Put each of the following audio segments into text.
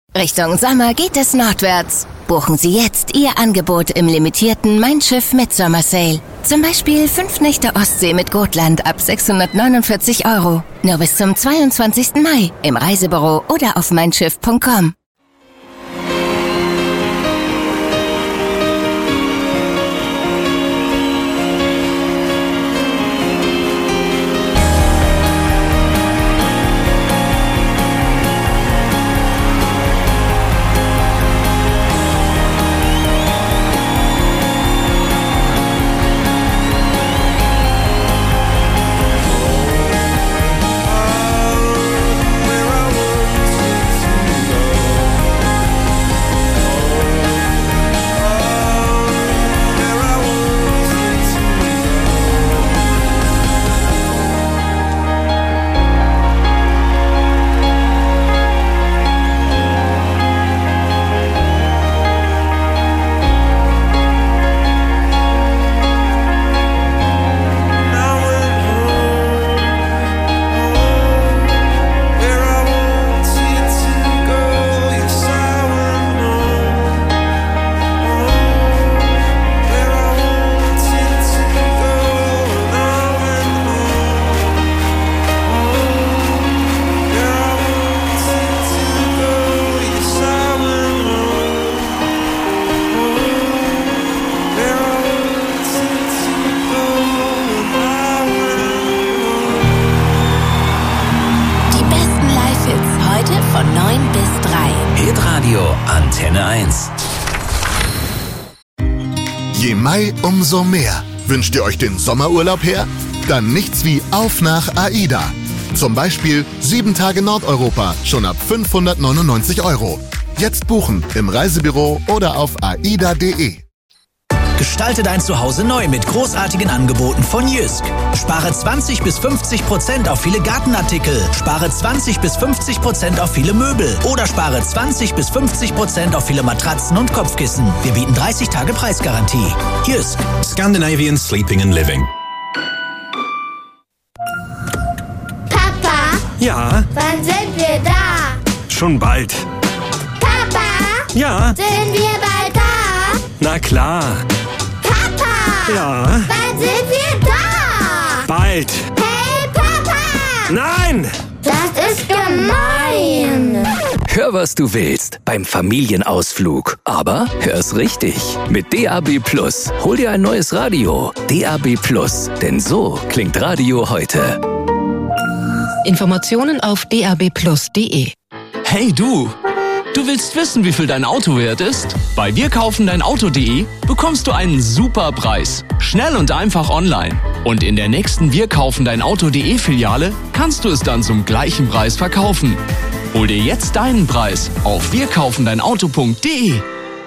Richtung Sommer geht es nordwärts. Buchen Sie jetzt Ihr Angebot im limitierten Mein Schiff Midsummer Sale. Zum Beispiel 5 Nächte Ostsee mit Gotland ab 649 €. Nur bis zum 22. Mai im Reisebüro oder auf meinschiff.com. Antenne 1. Je Mai, umso mehr. Wünscht ihr euch den Sommerurlaub her? Dann nichts wie auf nach AIDA. Zum Beispiel 7 Tage Nordeuropa, schon ab 599 €. Jetzt buchen im Reisebüro oder auf aida.de. Gestalte dein Zuhause neu mit großartigen Angeboten von Jysk. Spare 20-50% auf viele Gartenartikel. Spare 20-50% auf viele Möbel. Oder spare 20-50% auf viele Matratzen und Kopfkissen. Wir bieten 30 Tage Preisgarantie. Jysk. Scandinavian Sleeping and Living. Papa? Ja? Wann sind wir da? Schon bald. Papa? Ja? Sind wir bald da? Na klar. Papa? Ja? Wann sind wir da? Bald. Hey, Papa! Nein! Das ist gemein. Hör, was du willst beim Familienausflug. Aber hör's richtig. Mit DAB+. Hol dir ein neues Radio. DAB+. Denn so klingt Radio heute. Informationen auf dabplus.de. Hey du! Du willst wissen, wie viel dein Auto wert ist? Bei wirkaufendeinauto.de bekommst du einen super Preis. Schnell und einfach online. Und in der nächsten wirkaufendeinauto.de Filiale kannst du es dann zum gleichen Preis verkaufen. Hol dir jetzt deinen Preis auf wirkaufendeinauto.de.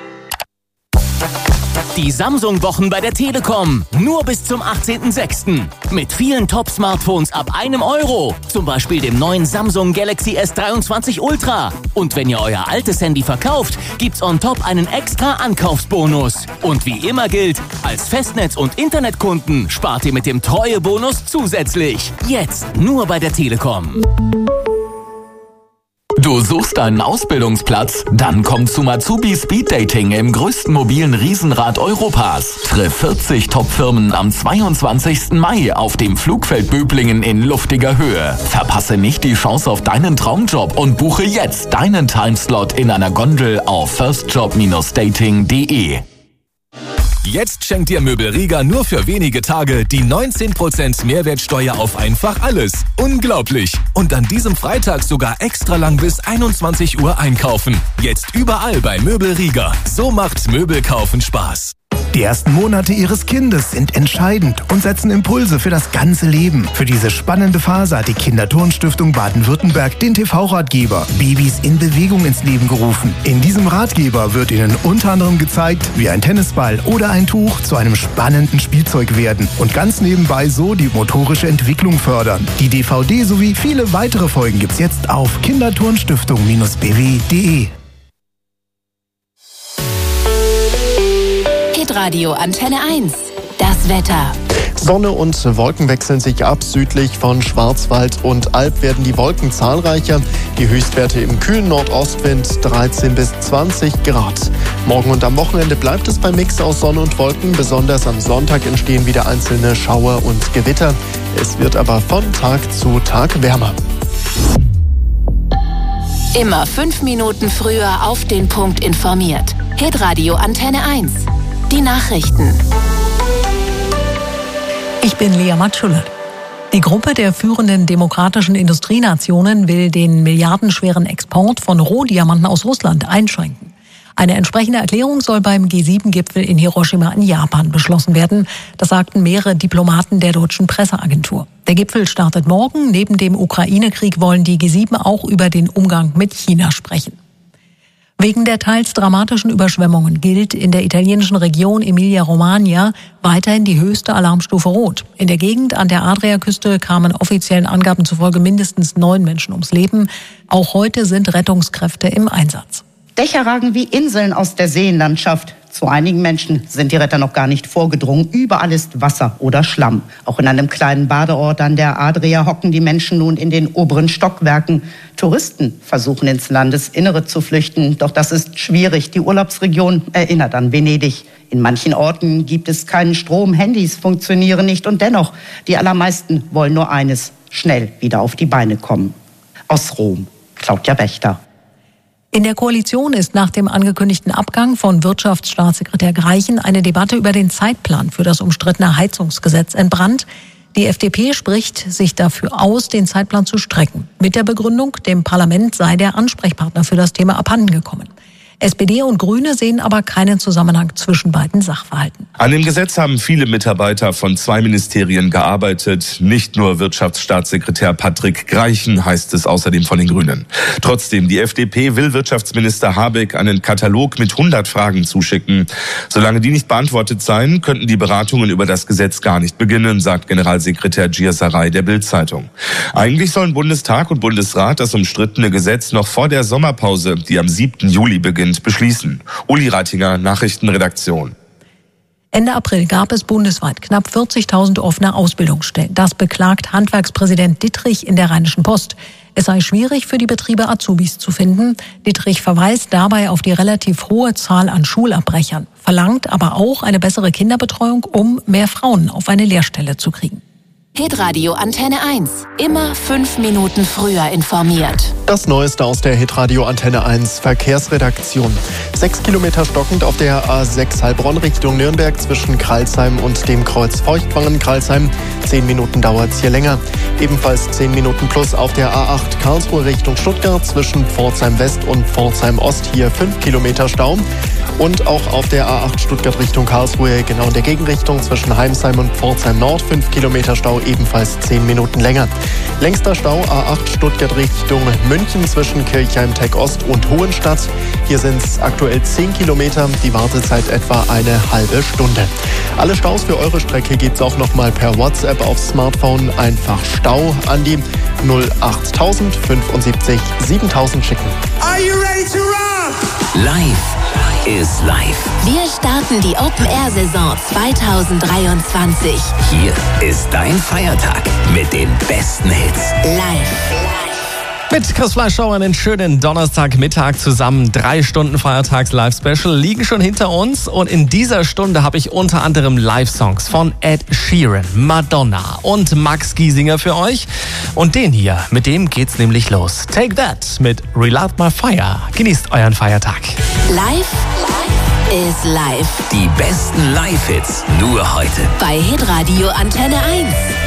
Die Samsung-Wochen bei der Telekom. Nur bis zum 18.06. Mit vielen Top-Smartphones ab €1. Zum Beispiel dem neuen Samsung Galaxy S23 Ultra. Und wenn ihr euer altes Handy verkauft, gibt's on top einen extra Ankaufsbonus. Und wie immer gilt, als Festnetz- und Internetkunden spart ihr mit dem Treuebonus zusätzlich. Jetzt nur bei der Telekom. Du suchst einen Ausbildungsplatz? Dann komm zu Matsubi Speed Dating im größten mobilen Riesenrad Europas. Triff 40 Top-Firmen am 22. Mai auf dem Flugfeld Böblingen in luftiger Höhe. Verpasse nicht die Chance auf deinen Traumjob und buche jetzt deinen Timeslot in einer Gondel auf firstjob-dating.de. Jetzt schenkt dir Möbel Rieger nur für wenige Tage die 19% Mehrwertsteuer auf einfach alles. Unglaublich! Und an diesem Freitag sogar extra lang bis 21 Uhr einkaufen. Jetzt überall bei Möbel Rieger. So macht Möbelkaufen Spaß. Die ersten Monate Ihres Kindes sind entscheidend und setzen Impulse für das ganze Leben. Für diese spannende Phase hat die Kinderturnstiftung Baden-Württemberg den TV-Ratgeber Babys in Bewegung ins Leben gerufen. In diesem Ratgeber wird Ihnen unter anderem gezeigt, wie ein Tennisball oder ein Tuch zu einem spannenden Spielzeug werden und ganz nebenbei so die motorische Entwicklung fördern. Die DVD sowie viele weitere Folgen gibt's jetzt auf kinderturnstiftung-bw.de. Radio Antenne 1. Das Wetter. Sonne und Wolken wechseln sich ab. Südlich von Schwarzwald und Alb werden die Wolken zahlreicher. Die Höchstwerte im kühlen Nordostwind 13 bis 20 Grad. Morgen und am Wochenende bleibt es beim Mix aus Sonne und Wolken. Besonders am Sonntag entstehen wieder einzelne Schauer und Gewitter. Es wird aber von Tag zu Tag wärmer. Immer 5 Minuten früher auf den Punkt informiert. Hitradio Antenne 1. Die Nachrichten. Ich bin Lea Matschulert. Die Gruppe der führenden demokratischen Industrienationen will den milliardenschweren Export von Rohdiamanten aus Russland einschränken. Eine entsprechende Erklärung soll beim G7-Gipfel in Hiroshima in Japan beschlossen werden. Das sagten mehrere Diplomaten der deutschen Presseagentur. Der Gipfel startet morgen. Neben dem Ukraine-Krieg wollen die G7 auch über den Umgang mit China sprechen. Wegen der teils dramatischen Überschwemmungen gilt in der italienischen Region Emilia-Romagna weiterhin die höchste Alarmstufe Rot. In der Gegend an der Adriaküste kamen offiziellen Angaben zufolge mindestens 9 Menschen ums Leben. Auch heute sind Rettungskräfte im Einsatz. Dächer ragen wie Inseln aus der Seenlandschaft. Zu einigen Menschen sind die Retter noch gar nicht vorgedrungen. Überall ist Wasser oder Schlamm. Auch in einem kleinen Badeort an der Adria hocken die Menschen nun in den oberen Stockwerken. Touristen versuchen ins Landesinnere zu flüchten. Doch das ist schwierig. Die Urlaubsregion erinnert an Venedig. In manchen Orten gibt es keinen Strom, Handys funktionieren nicht. Und dennoch, die allermeisten wollen nur eines: schnell wieder auf die Beine kommen. Aus Rom, Claudia Wächter. In der Koalition ist nach dem angekündigten Abgang von Wirtschaftsstaatssekretär Greichen eine Debatte über den Zeitplan für das umstrittene Heizungsgesetz entbrannt. Die FDP spricht sich dafür aus, den Zeitplan zu strecken. Mit der Begründung, dem Parlament sei der Ansprechpartner für das Thema abhandengekommen. SPD und Grüne sehen aber keinen Zusammenhang zwischen beiden Sachverhalten. An dem Gesetz haben viele Mitarbeiter von 2 Ministerien gearbeitet. Nicht nur Wirtschaftsstaatssekretär Patrick Greichen, heißt es außerdem von den Grünen. Trotzdem, die FDP will Wirtschaftsminister Habeck einen Katalog mit 100 Fragen zuschicken. Solange die nicht beantwortet seien, könnten die Beratungen über das Gesetz gar nicht beginnen, sagt Generalsekretär Gierserei der Bild-Zeitung. Eigentlich sollen Bundestag und Bundesrat das umstrittene Gesetz noch vor der Sommerpause, die am 7. Juli beginnt, beschließen. Uli Reitinger, Nachrichtenredaktion. Ende April gab es bundesweit knapp 40.000 offene Ausbildungsstellen. Das beklagt Handwerkspräsident Dittrich in der Rheinischen Post. Es sei schwierig für die Betriebe, Azubis zu finden. Dittrich verweist dabei auf die relativ hohe Zahl an Schulabbrechern, verlangt aber auch eine bessere Kinderbetreuung, um mehr Frauen auf eine Lehrstelle zu kriegen. Hitradio Antenne 1. Immer 5 Minuten früher informiert. Das Neueste aus der Hitradio Antenne 1 Verkehrsredaktion. 6 Kilometer stockend auf der A6 Heilbronn Richtung Nürnberg zwischen Kralsheim und dem Kreuz Feuchtwangen-Kralsheim. 10 Minuten dauert es hier länger. Ebenfalls 10 Minuten plus auf der A8 Karlsruhe Richtung Stuttgart zwischen Pforzheim West und Pforzheim Ost. Hier 5 Kilometer Stau. Und auch auf der A8 Stuttgart Richtung Karlsruhe, genau in der Gegenrichtung zwischen Heimsheim und Pforzheim Nord, 5 Kilometer Stau, ebenfalls 10 Minuten länger. Längster Stau A8 Stuttgart Richtung München zwischen Kirchheim-Tech Ost und Hohenstadt. Hier sind es aktuell 10 Kilometer, die Wartezeit etwa eine halbe Stunde. Alle Staus für eure Strecke gibt es auch nochmal per WhatsApp aufs Smartphone. Einfach Stau an die 08000 75 7000 schicken. Are you ready to rock? Live is live. Wir starten die Open-Air-Saison 2023. Hier ist dein Feiertag mit den besten Hits. Live. Mit Chris Fleischhauer einen schönen Donnerstagmittag zusammen. 3 Stunden Feiertags-Live-Special liegen schon hinter uns. Und in dieser Stunde habe ich unter anderem Live-Songs von Ed Sheeran, Madonna und Max Giesinger für euch. Und den hier, mit dem geht's nämlich los. Take That mit Relight My Fire. Genießt euren Feiertag. Live is live. Die besten Live-Hits nur heute. Bei Hitradio Antenne 1.